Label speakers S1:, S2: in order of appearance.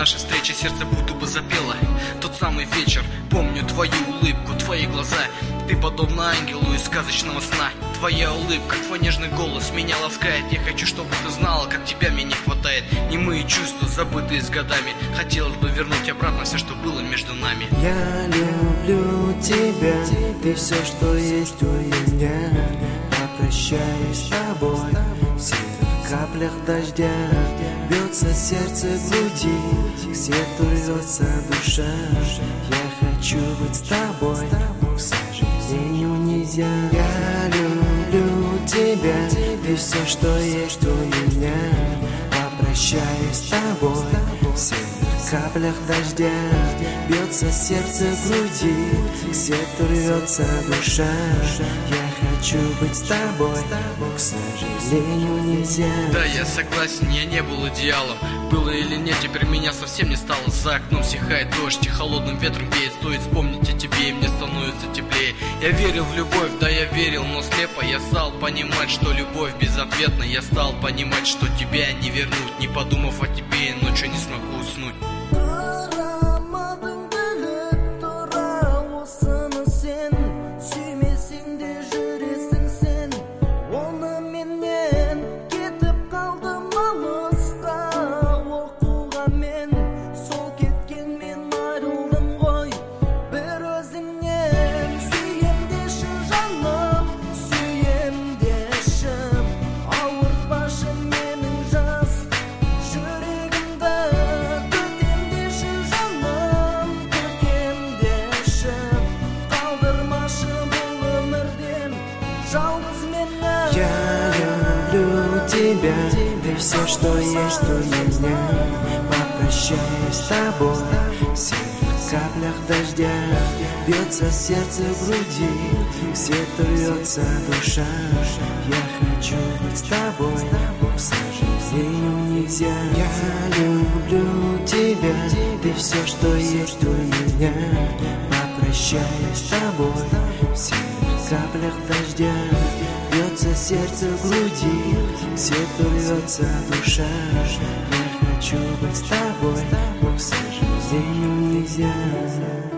S1: нашей встречи сердце будто бы запело. Тот самый вечер, помню твою улыбку, твои глаза. Ты подобна ангелу из сказочного сна. Твоя улыбка, твой нежный голос меня ласкает. Я хочу, чтобы ты знала, как тебя мне не хватает. Немые чувства, забытые с годами. Хотелось бы вернуть обратно все, что было между нами.
S2: Я люблю тебя, ты все, что есть у меня. Попрощаюсь с тобой в серых каплях дождя. Бьется сердце в груди, к свету рвется душа. Я хочу быть с тобой, но, к сожалению, нельзя. Я люблю тебя, ты все, что есть у меня. Попрощаюсь с тобой в серых каплях дождя. Бьется сердце в груди, к свету рвется душа. Я хочу быть с тобой, но, к сожалению, нельзя.
S1: Да, я согласен, я не был идеалом. Было или нет, теперь меня совсем не стало. За окном стихает дождь и холодным ветром веет. Стоит вспомнить о тебе, и мне становится теплее. Я верил в любовь, да, я верил, но слепо. Я стал понимать, что любовь безответна. Я стал понимать, что тебя не вернуть. Не подумав о тебе, я ночью не смогу уснуть.
S2: Я люблю тебя, ты все, что есть у меня. Попрощаюсь с тобой в серых каплях дождя. Бьется сердце в груди, к свету рвется душа. Я хочу быть с тобой, но, к сожалению, нельзя. Я люблю тебя, ты все, что есть у меня. Попрощаюсь с тобой в серых каплях дождя. Бьется сердце в груди, к свету рвется душа. Я хочу быть с тобой, но, к сожалению, нельзя.